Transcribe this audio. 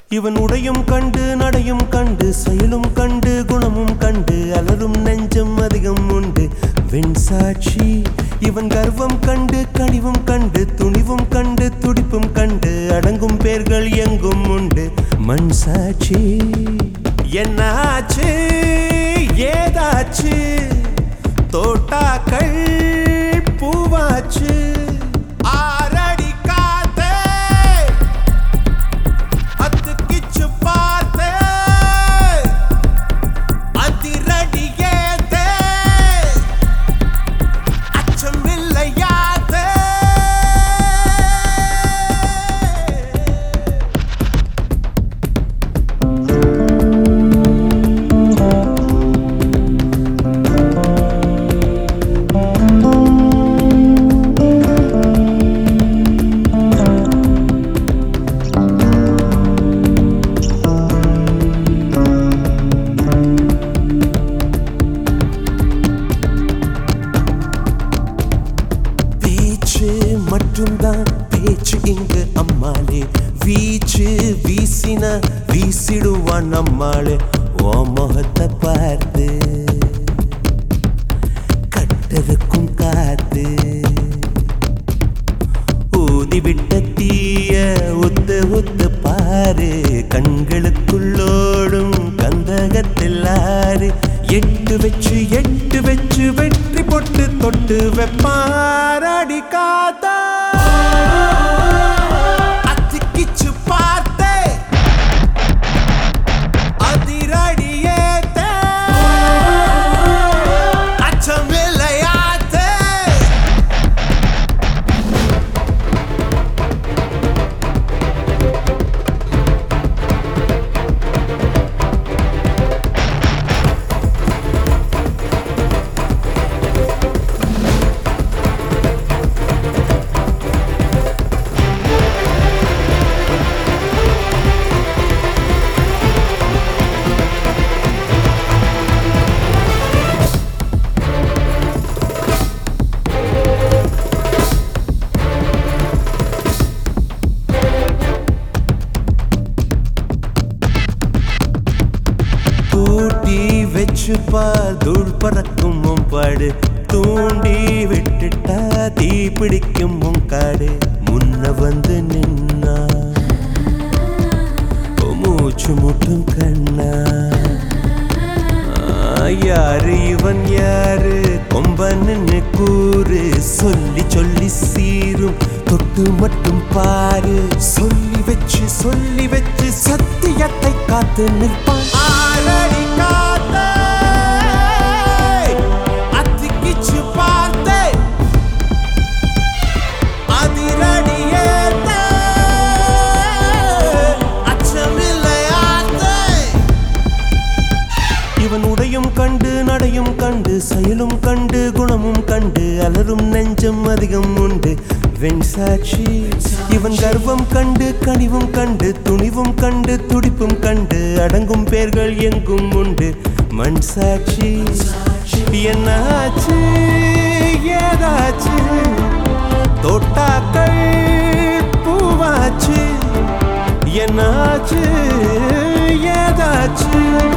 இவன் உடையும் கண்டு நடையும் கண்டு செயலும் கண்டு குணமும் கண்டு அலரும் நெஞ்சம் அதிகம் உண்டு வெண்சாட்சி. இவன் கர்வம் கண்டு கனிவும் கண்டு துணிவும் கண்டு துடிப்பும் கண்டு அடங்கும் பேர்கள் எங்கும் உண்டு மண் சாட்சி. என்னாச்சு ஏதாச்சு தோட்டாக்கள் பூவாச்சு மட்டும்தான் பேச்சு இங்கு அம்மாளே வீச்சு வீசின வீசிடுவான் அம்மாளே ஓ முகத்தை பார்த்து கட்டதுக்கும் காத்து ஊதி விட்ட தீய ஒத்து ஒத்து பாரு கண்களுக்குள்ளோடும் கந்தகத்தில் ஆறு எட்டு வச்சு வெற்றி பொட்டு தொட்டு வெப்பாரடி காத்தா அத்திக்கிச்சு பார்த்தே அதிரடியேத்தே அச்சமில்லையாத்தே. வச்சுப்பா தூள் பறக்கும் மும்பாடு தூண்டி விட்டுட்டா தீ பிடிக்கும் முங்காடு முன்ன வந்து நின்னா மூச்சு முட்டும் கண்ணா யாரு இவன் யாரு கொம்பன்னு கூறு சொல்லி சொல்லி சீரும் தொட்டு மட்டும் பாரு சொல்லி வச்சு சத்தியத்தை காத்து நிற்பான் ஆளடி காத்தே அத்திக்கிச்சு பார்த்தே அதிரடியேத்தே அச்சமில்லையாத்தே. இவன் உடையும் கண்டு நடையும் கண்டு செயலும் கண்டு குணமும் கண்டு அலரும் நெஞ்சம் அதிகம் உண்டு வெண்சாட்சி. இவன் கர்வம் கண்டு கனிவும் கண்டு துணிவும் கண்டு துடிப்பும் கண்டு அடங்கும் பேர்கள் எங்கும் உண்டு மண் சாட்சி. என்னாச்சு ஏதாச்சு தோட்டாக்கள் பூவாச்சு என்னாச்சு ஏதாச்சு